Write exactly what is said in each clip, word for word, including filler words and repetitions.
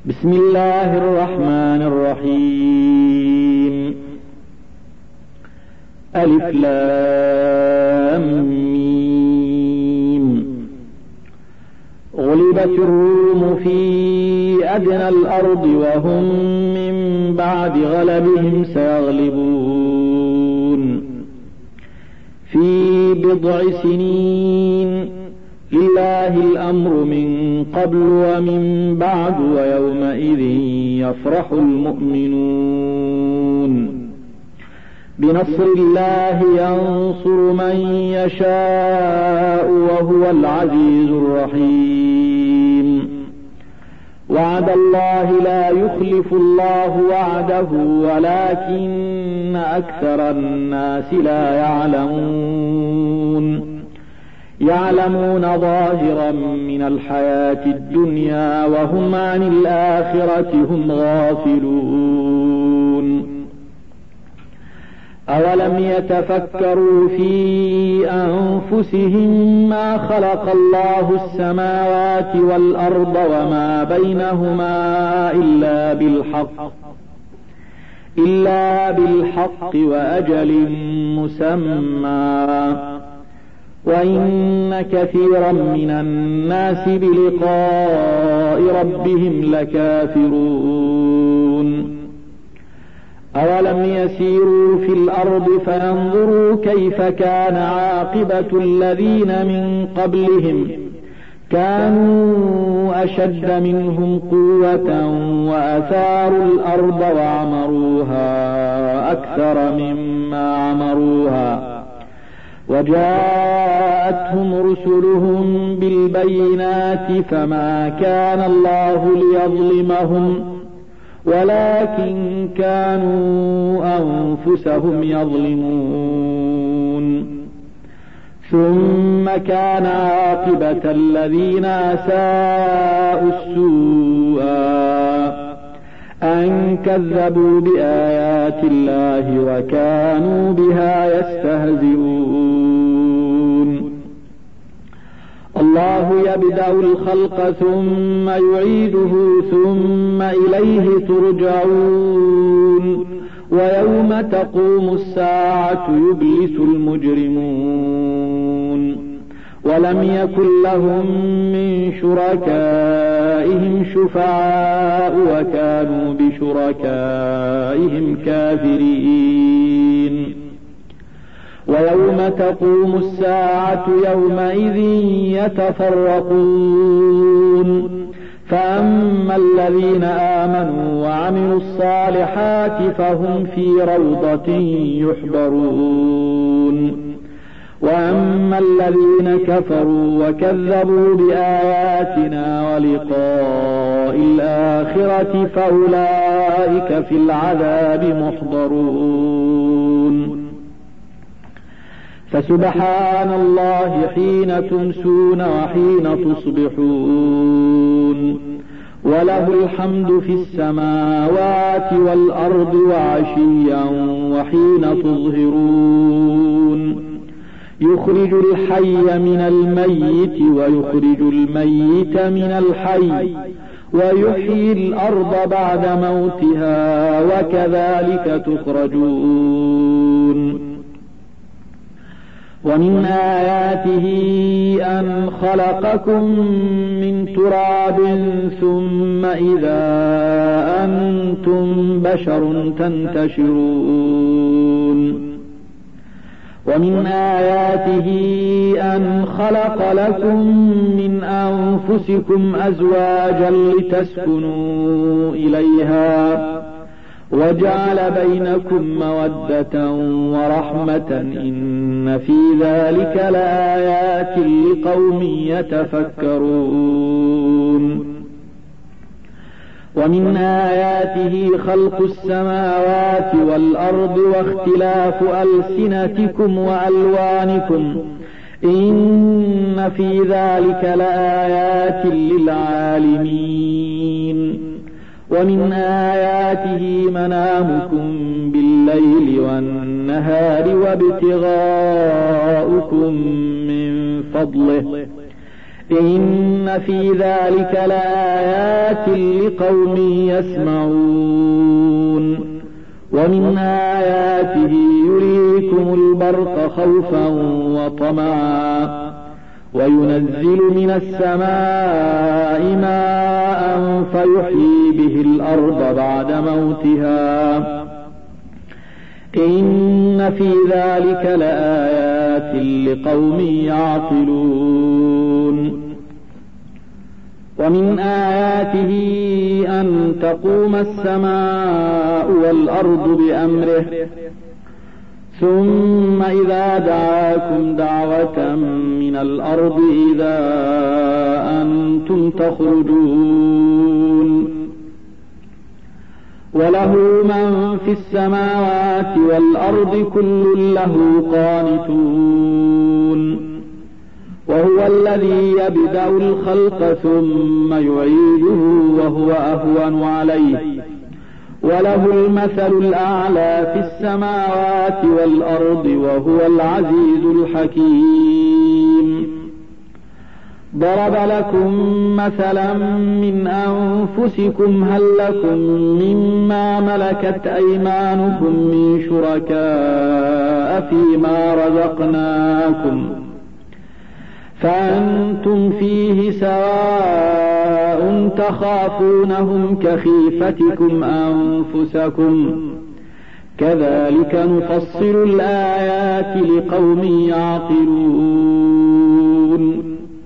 بسم الله الرحمن الرحيم. ألف لام ميم. غلبت الروم في أدنى الأرض وهم من بعد غلبهم سيغلبون في بضع سنين. لله الأمر من قبل ومن بعد ويومئذ يفرح المؤمنون. بنصر الله ينصر من يشاء وهو العزيز الرحيم. وعد الله لا يخلف الله وعده ولكن أكثر الناس لا يعلمون. يعلمون ظاهرا من الحياة الدنيا وهم عن الآخرة هم غافلون. أولم يتفكروا في أنفسهم ما خلق الله السماوات والأرض وما بينهما إلا بالحق إلا بالحق وأجل مسمى وإن كثيرا من الناس بلقاء ربهم لكافرون. أولم يسيروا في الأرض فينظروا كيف كان عاقبة الذين من قبلهم كانوا أشد منهم قوة وأثاروا الأرض وعمروها أكثر مما عمروها وجاءتهم رسلهم بالبينات فما كان الله ليظلمهم ولكن كانوا أنفسهم يظلمون. ثم كان عاقبة الذين أساءوا السوء أن كذبوا بآيات الله وكانوا بها يستهزئون. الله يبدأ الخلق ثم يعيده ثم إليه ترجعون. ويوم تقوم الساعة يبلس المجرمون. ولم يكن لهم من شركائهم شفعاء وكانوا بشركائهم كافرين. ويوم تقوم الساعة يومئذ يتفرقون. فأما الذين آمنوا وعملوا الصالحات فهم في روضة يحبرون. وأما الذين كفروا وكذبوا بآياتنا ولقاء الآخرة فأولئك في العذاب محضرون. فسبحان الله حين تمسون وحين تصبحون وله الحمد في السماوات والأرض وعشيا وحين تظهرون. يخرج الحي من الميت ويخرج الميت من الحي ويحيي الأرض بعد موتها وكذلك تخرجون. ومن آياته أن خلقكم من تراب ثم إذا أنتم بشر تنتشرون. ومن آياته أن خلق لكم من أنفسكم أزواجا لتسكنوا إليها وجعل بينكم مودة ورحمة إن في ذلك لآيات لقوم يتفكرون. ومن آياته خلق السماوات والأرض واختلاف ألسنتكم وألوانكم إن في ذلك لآيات للعالمين. ومن آياته منامكم بالليل والنهار وابتغاؤكم من فضله إن في ذلك لآيات لقوم يسمعون ومن آياته يريكم البرق خوفا وطمعا وينزل من السماء ماء فيحيي به الأرض بعد موتها إن في ذلك لآيات لقوم يعقلون ومن آياته أن تقوم السماء والأرض بأمره ثم إذا دعاكم دعوة من الأرض إذا أنتم تخرجون وله من في السماوات والأرض كل له قانتون وهو الذي يبدأ الخلق ثم يعيده وهو أهون عليه وله المثل الأعلى في السماوات والأرض وهو العزيز الحكيم ضرب لكم مثلا من أنفسكم هل لكم مما ملكت أيمانكم من شركاء فيما رزقناكم فأنتم فيه سواء تخافونهم كخيفتكم أنفسكم كذلك نفصل الآيات لقوم يعقلون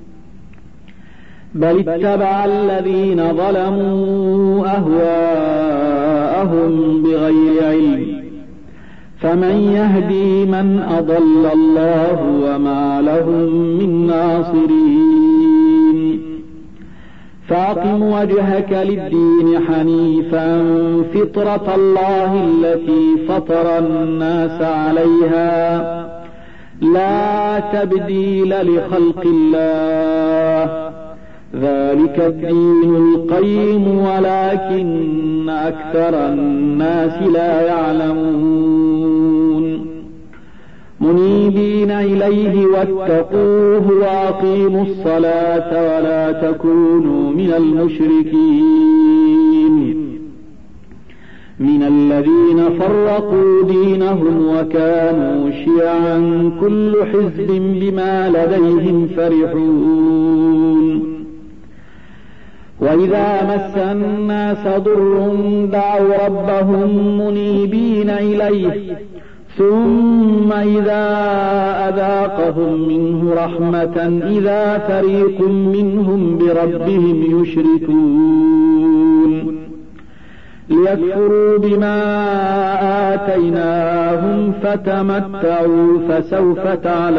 بل اتبع الذين ظلموا أهواءهم بغير علم فمن يهدي من أضل الله وما لهم من ناصرين فأقم وجهك للدين حنيفا فطرة الله التي فطر الناس عليها لا تبديل لخلق الله ذلك الدين القيم ولكن أكثر الناس لا يعلمون منيبين إليه واتقوه وأقيموا الصلاة ولا تكونوا من المشركين من الذين فرقوا دينهم وكانوا شيعا كل حزب بما لديهم فرحون وإذا مس الناس ضر دعوا ربهم منيبين إليه ثم إذا أذاقهم منه رحمة إذا فريق منهم بربهم يشركون ليكفروا بما آتيناهم فتمتعوا فسوف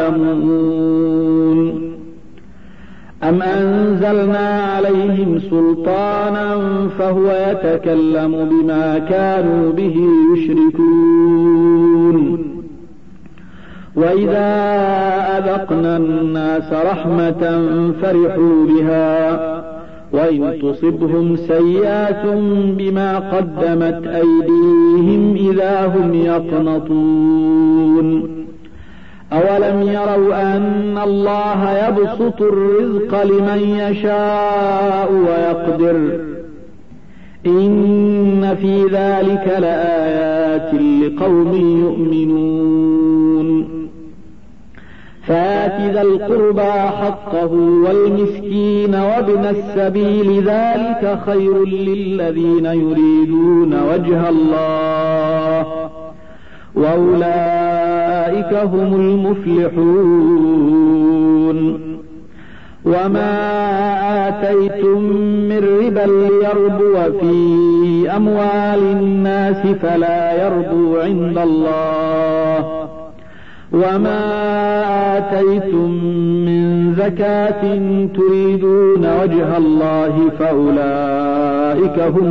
تعلمون أم أنزلنا عليهم سلطانا فهو يتكلم بما كانوا به يشركون وإذا أذقنا الناس رحمة فرحوا بها وإن تصبهم سيئات بما قدمت أيديهم إذا هم يقنطون أولم يروا أن الله يبسط الرزق لمن يشاء ويقدر إن في ذلك لآيات لقوم يؤمنون فآت ذا القربى حقه والمسكين وابن السبيل ذلك خير للذين يريدون وجه الله وأولئك هم المفلحون وما آتيتم من ربا ليربو في أموال الناس فلا يربو عند الله وما آتيتم من زكاة تريدون وجه الله فأولئك هم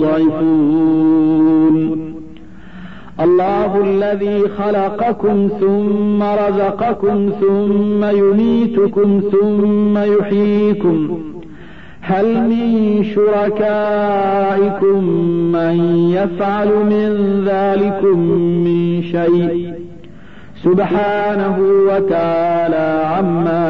المضعفون الله الذي خلقكم ثم رزقكم ثم يميتكم ثم يحييكم هل من شركائكم من يفعل من ذلكم من شيء سبحانه وتعالى عما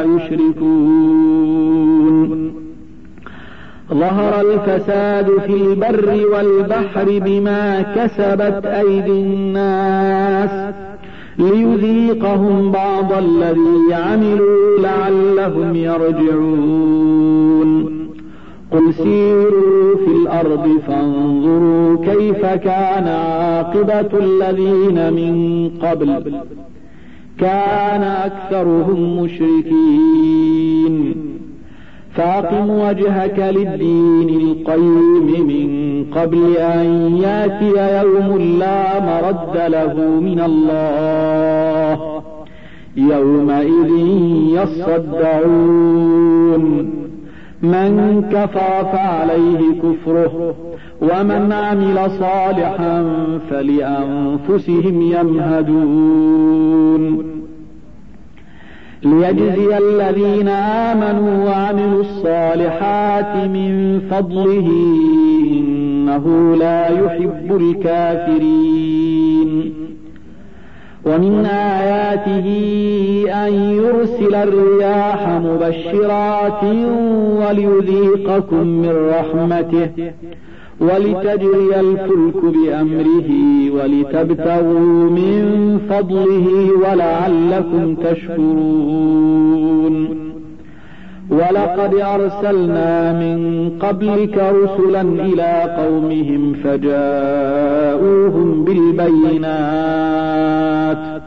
يشركون. ظهر الفساد في البر والبحر بما كسبت أيدي الناس ليذيقهم بعض الذي عملوا لعلهم يرجعون. قل سيروا في الأرض فانظروا كيف كان عاقبة الذين من قبل كان أكثرهم مشركين. فأقم وجهك للدين القيم من قبل أن يأتي يوم لا مرد له من الله يومئذ يصدعون. من كفر فعليه كفره ومن عمل صالحا فلأنفسهم يمهدون. ليجزي الذين آمنوا وعملوا الصالحات من فضله إنه لا يحب الكافرين. ومن آياته أن يرسل الرياح مبشرات وليذيقكم من رحمته ولتجري الفلك بأمره ولتبتغوا من فضله ولعلكم تشكرون. ولقد أرسلنا من قبلك رسلا إلى قومهم فجاءوهم بالبينات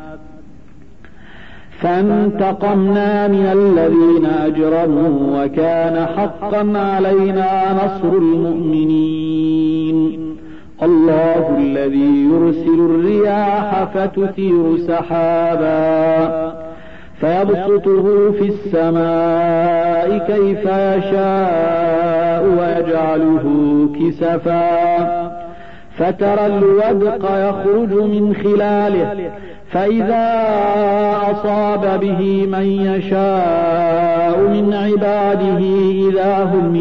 فانتقمنا من الذين أجرموا وكان حقا علينا نصر المؤمنين. الله الذي يرسل الرياح فتثير سحابا فيبسطه في السماء كيف يشاء ويجعله كسفا فترى الودق يخرج من خلاله فإذا أصاب به من يشاء من عباده إذا هم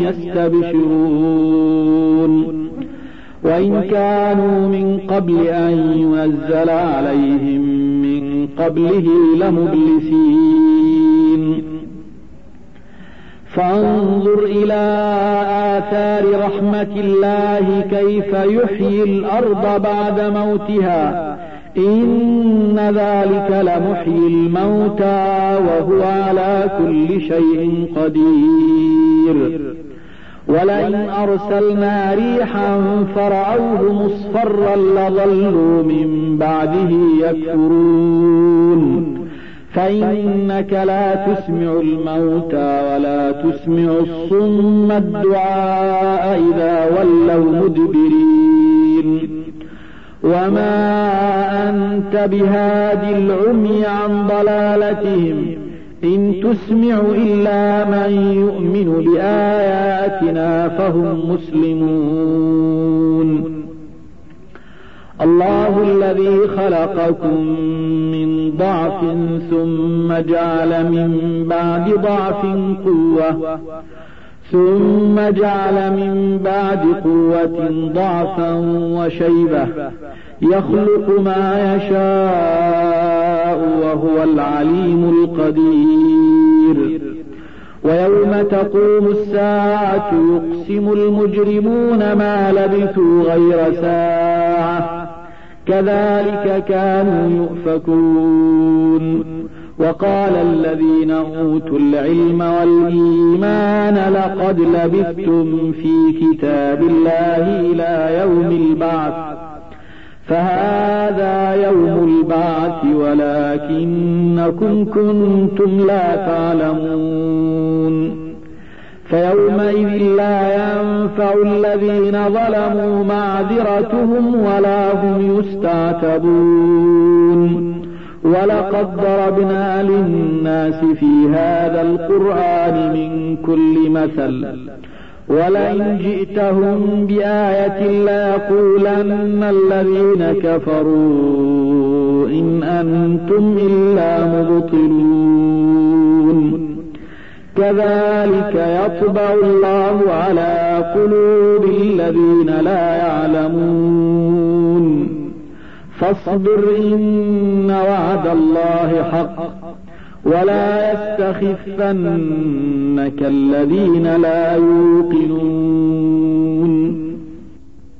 يستبشرون. وإن كانوا من قبل أن ينزل عليهم من قبله لمبلسين. فانظر إلى آثار رحمة الله كيف يحيي الأرض بعد موتها إن ذلك لمحيي الموتى وهو على كل شيء قدير. ولئن أرسلنا ريحا فرعوه مصفرا لظلوا من بعده يكفرون. فإنك لا تسمع الموتى ولا تسمع الصم الدعاء إذا ولوا مدبرين. وما أنت بهاد العمي عن ضلالتهم إن تسمع إلا من يؤمن بآياتنا فهم مسلمون. الله الذي خلقكم من ضعف ثم جعل من بعد ضعف قوة ثم جعل من بعد قوة ضعفا وشيبة يخلق ما يشاء وهو العليم القدير. ويوم تقوم الساعة يقسم المجرمون ما لبثوا غير ساعة كذلك كانوا يؤفكون. وقال الذين أوتوا العلم والإيمان لقد لبثتم في كتاب الله إلى يوم البعث فهذا يوم البعث ولكنكم كنتم لا تعلمون. فيومئذ لا ينفع الذين ظلموا معذرتهم ولا هم يستعتبون. ولقد ضربنا للناس في هذا القرآن من كل مثل ولئن جئتهم بآية ليقولن الذين كفروا إن أنتم إلا مبطلون. كذلك يطبع الله على قلوب الذين لا يعلمون فاصبر إن وعد الله حق ولا يستخفنك الذين لا يوقنون